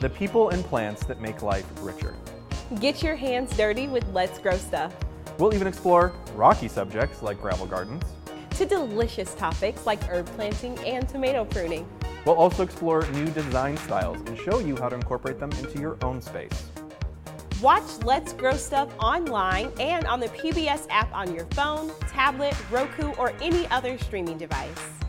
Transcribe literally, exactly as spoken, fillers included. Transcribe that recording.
the people and plants that make life richer. Get your hands dirty with Let's Grow Stuff. We'll even explore rocky subjects like gravel gardens, to delicious topics like herb planting and tomato pruning. We'll also explore new design styles and show you how to incorporate them into your own space. Watch Let's Grow Stuff online and on the P B S app on your phone, tablet, Roku, or any other streaming device.